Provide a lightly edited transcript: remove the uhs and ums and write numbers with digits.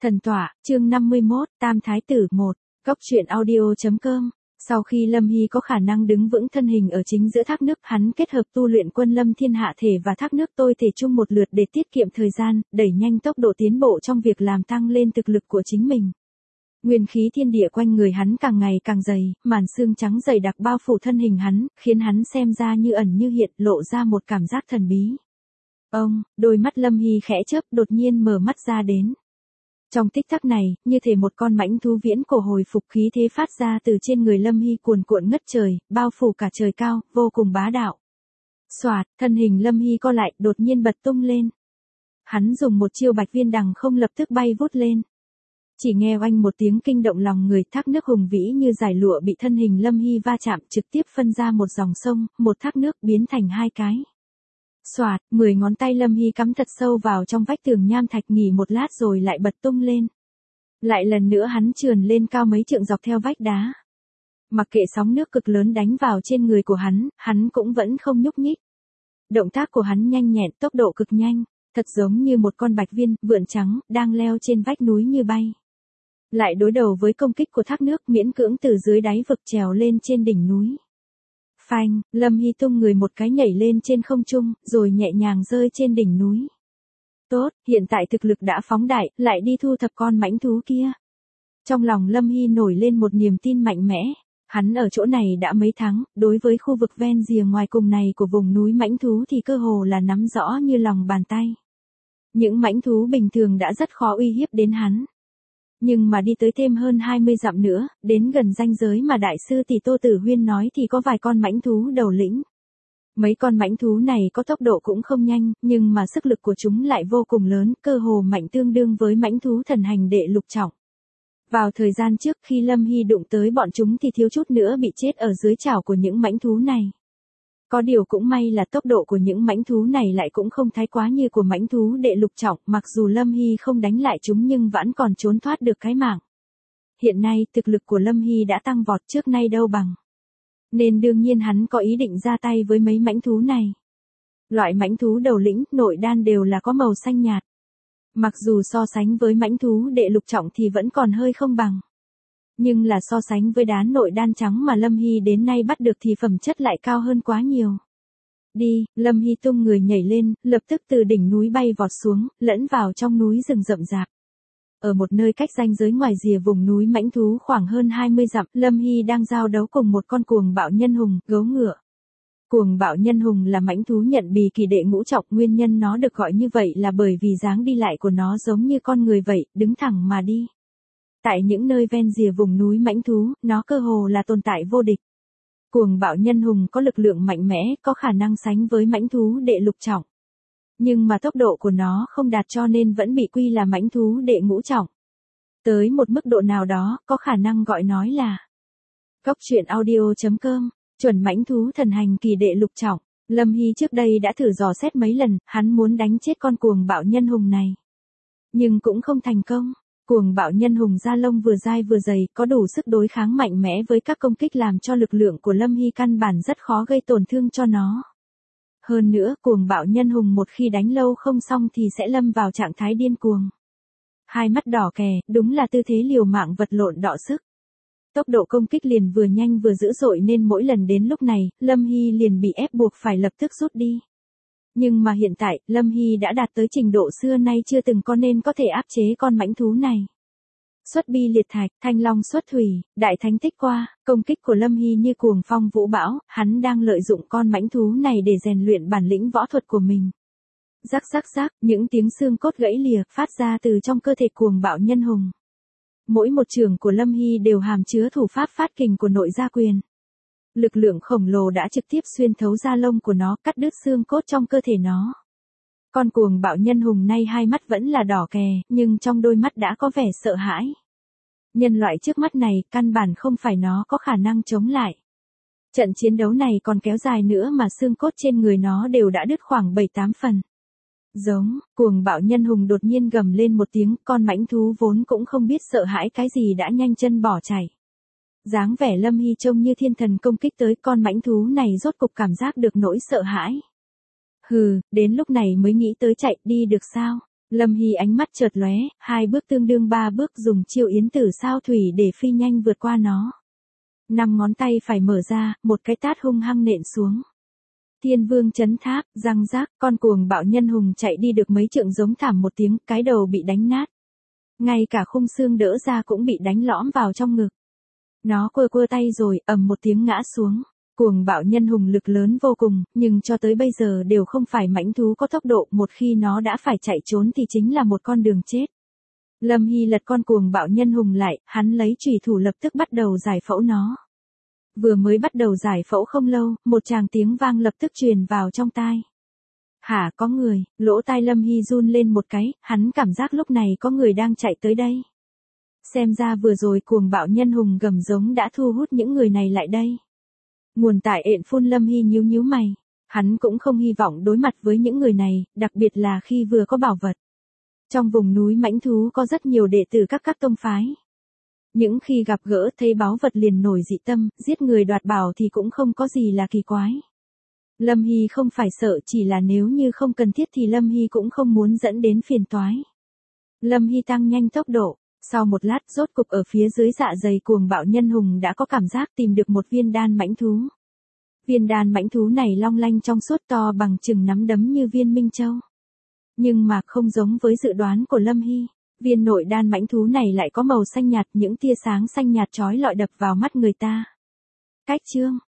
Thần tọa, chương 51, Tam Thái tử 1, Góc truyện audio.com. Sau khi Lâm Hy có khả năng đứng vững thân hình ở chính giữa thác nước, hắn kết hợp tu luyện quân lâm thiên hạ thể và thác nước tôi thể chung một lượt để tiết kiệm thời gian, đẩy nhanh tốc độ tiến bộ trong việc làm tăng lên thực lực của chính mình. Nguyên khí thiên địa quanh người hắn càng ngày càng dày, màn xương trắng dày đặc bao phủ thân hình hắn, khiến hắn xem ra như ẩn như hiện, lộ ra một cảm giác thần bí. Đôi mắt Lâm Hy khẽ chớp, đột nhiên mở mắt ra đến. Trong tích tắc này, như thể một con mãnh thú viễn cổ hồi phục, khí thế phát ra từ trên người Lâm Hy cuồn cuộn ngất trời, bao phủ cả trời cao, vô cùng bá đạo. Xoạt, thân hình Lâm Hy co lại, đột nhiên bật tung lên. Hắn dùng một chiêu bạch viên đằng không lập tức bay vút lên. Chỉ nghe oanh một tiếng kinh động lòng người, thác nước hùng vĩ như dải lụa bị thân hình Lâm Hy va chạm, trực tiếp phân ra một dòng sông, một thác nước biến thành hai cái. Xoạt, 10 ngón tay Lâm Hy cắm thật sâu vào trong vách tường nham thạch, nghỉ một lát rồi lại bật tung lên. Lại lần nữa hắn trườn lên cao mấy trượng dọc theo vách đá. Mặc kệ sóng nước cực lớn đánh vào trên người của hắn cũng vẫn không nhúc nhích. Động tác của hắn nhanh nhẹn, tốc độ cực nhanh, thật giống như một con bạch viên, vượn trắng, đang leo trên vách núi như bay. Lại đối đầu với công kích của thác nước, miễn cưỡng từ dưới đáy vực trèo lên trên đỉnh núi. Phanh, Lâm Hy tung người một cái nhảy lên trên không trung, rồi nhẹ nhàng rơi trên đỉnh núi. Tốt, hiện tại thực lực đã phóng đại, lại đi thu thập con mãnh thú kia. Trong lòng Lâm Hy nổi lên một niềm tin mạnh mẽ. Hắn ở chỗ này đã mấy tháng, đối với khu vực ven rìa ngoài cùng này của vùng núi mãnh thú thì cơ hồ là nắm rõ như lòng bàn tay. Những mãnh thú bình thường đã rất khó uy hiếp đến hắn. Nhưng mà đi tới thêm hơn 20 dặm nữa, đến gần ranh giới mà đại sư tỷ Tô Tử Huyên nói thì có vài con mãnh thú đầu lĩnh. Mấy con mãnh thú này có tốc độ cũng không nhanh, nhưng mà sức lực của chúng lại vô cùng lớn, cơ hồ mạnh tương đương với mãnh thú thần hành đệ lục trọng. Vào thời gian trước khi Lâm Hy đụng tới bọn chúng thì thiếu chút nữa bị chết ở dưới chảo của những mãnh thú này. Có điều cũng may là tốc độ của những mãnh thú này lại cũng không thái quá như của mãnh thú đệ lục trọng, mặc dù Lâm Hy không đánh lại chúng nhưng vẫn còn trốn thoát được cái mạng. Hiện nay, thực lực của Lâm Hy đã tăng vọt, trước nay đâu bằng. Nên đương nhiên hắn có ý định ra tay với mấy mãnh thú này. Loại mãnh thú đầu lĩnh, nội đan đều là có màu xanh nhạt. Mặc dù so sánh với mãnh thú đệ lục trọng thì vẫn còn hơi không bằng. Nhưng là so sánh với đán nội đan trắng mà Lâm Hy đến nay bắt được thì phẩm chất lại cao hơn quá nhiều. Đi, Lâm Hy tung người nhảy lên, lập tức từ đỉnh núi bay vọt xuống, lẫn vào trong núi rừng rậm rạp. Ở một nơi cách ranh giới ngoài rìa vùng núi mãnh thú khoảng hơn 20 dặm, Lâm Hy đang giao đấu cùng một con cuồng bạo nhân hùng, gấu ngựa. Cuồng bạo nhân hùng là mãnh thú nhận bì kỳ đệ ngũ trọng, nguyên nhân nó được gọi như vậy là bởi vì dáng đi lại của nó giống như con người vậy, đứng thẳng mà đi. Tại những nơi ven rìa vùng núi mãnh thú, nó cơ hồ là tồn tại vô địch. Cuồng bạo nhân hùng có lực lượng mạnh mẽ, có khả năng sánh với mãnh thú đệ lục trọng. Nhưng mà tốc độ của nó không đạt cho nên vẫn bị quy là mãnh thú đệ ngũ trọng. Tới một mức độ nào đó, có khả năng gọi nói là Góc truyện audio.com, chuẩn mãnh thú thần hành kỳ đệ lục trọng. Lâm Hy trước đây đã thử dò xét mấy lần, hắn muốn đánh chết con cuồng bạo nhân hùng này. Nhưng cũng không thành công. Cuồng bạo nhân hùng da lông vừa dai vừa dày, có đủ sức đối kháng mạnh mẽ với các công kích làm cho lực lượng của Lâm Hy căn bản rất khó gây tổn thương cho nó. Hơn nữa, cuồng bạo nhân hùng một khi đánh lâu không xong thì sẽ lâm vào trạng thái điên cuồng. Hai mắt đỏ kè, đúng là tư thế liều mạng vật lộn đọ sức. Tốc độ công kích liền vừa nhanh vừa dữ dội nên mỗi lần đến lúc này, Lâm Hy liền bị ép buộc phải lập tức rút đi. Nhưng mà hiện tại, Lâm Hy đã đạt tới trình độ xưa nay chưa từng có nên có thể áp chế con mãnh thú này. Xuất bi liệt thạch, thanh long xuất thủy, đại thánh tích qua, công kích của Lâm Hy như cuồng phong vũ bão, hắn đang lợi dụng con mãnh thú này để rèn luyện bản lĩnh võ thuật của mình. Rắc rắc rắc, những tiếng xương cốt gãy lìa phát ra từ trong cơ thể cuồng bạo nhân hùng. Mỗi một chưởng của Lâm Hy đều hàm chứa thủ pháp phát kình của nội gia quyền. Lực lượng khổng lồ đã trực tiếp xuyên thấu da lông của nó, cắt đứt xương cốt trong cơ thể nó. Con cuồng bạo nhân hùng nay hai mắt vẫn là đỏ kè, nhưng trong đôi mắt đã có vẻ sợ hãi. Nhân loại trước mắt này, căn bản không phải nó có khả năng chống lại. Trận chiến đấu này còn kéo dài nữa mà xương cốt trên người nó đều đã đứt khoảng 7-8 phần. Giống, cuồng bạo nhân hùng đột nhiên gầm lên một tiếng, con mãnh thú vốn cũng không biết sợ hãi cái gì đã nhanh chân bỏ chạy. Dáng vẻ Lâm Hy trông như thiên thần công kích tới, con mãnh thú này rốt cục cảm giác được nỗi sợ hãi. Hừ, đến lúc này mới nghĩ tới chạy, đi được sao? Lâm Hy ánh mắt chợt lóe, 2 bước tương đương 3 bước dùng chiêu yến tử sao thủy để phi nhanh vượt qua nó. 5 ngón tay phải mở ra, một cái tát hung hăng nện xuống. Thiên vương chấn tháp, răng rác, con cuồng bạo nhân hùng chạy đi được mấy trượng giống thảm một tiếng, cái đầu bị đánh nát. Ngay cả khung xương đỡ ra cũng bị đánh lõm vào trong ngực. Nó quơ quơ tay rồi, ầm một tiếng ngã xuống. Cuồng bạo nhân hùng lực lớn vô cùng, nhưng cho tới bây giờ đều không phải mãnh thú có tốc độ, một khi nó đã phải chạy trốn thì chính là một con đường chết. Lâm Hy lật con cuồng bạo nhân hùng lại, hắn lấy chùy thủ lập tức bắt đầu giải phẫu nó. Vừa mới bắt đầu giải phẫu không lâu, một tràng tiếng vang lập tức truyền vào trong tai. Hả, có người, lỗ tai Lâm Hy run lên một cái, hắn cảm giác lúc này có người đang chạy tới đây. Xem ra vừa rồi cuồng bạo nhân hùng gầm giống đã thu hút những người này lại đây. Nguồn tại ện phun Lâm Hy nhíu nhíu mày. Hắn cũng không hy vọng đối mặt với những người này, đặc biệt là khi vừa có bảo vật. Trong vùng núi mãnh thú có rất nhiều đệ tử các tông phái. Những khi gặp gỡ thấy báu vật liền nổi dị tâm, giết người đoạt bảo thì cũng không có gì là kỳ quái. Lâm Hy không phải sợ, chỉ là nếu như không cần thiết thì Lâm Hy cũng không muốn dẫn đến phiền toái. Lâm Hy tăng nhanh tốc độ, sau một lát rốt cục ở phía dưới dạ dày cuồng bạo nhân hùng đã có cảm giác tìm được một viên đan mãnh thú. Viên đan mãnh thú này long lanh trong suốt to bằng chừng nắm đấm như viên minh châu. Nhưng mà không giống với dự đoán của Lâm Hy, viên nội đan mãnh thú này lại có màu xanh nhạt, những tia sáng xanh nhạt chói lọi đập vào mắt người ta. Cách chương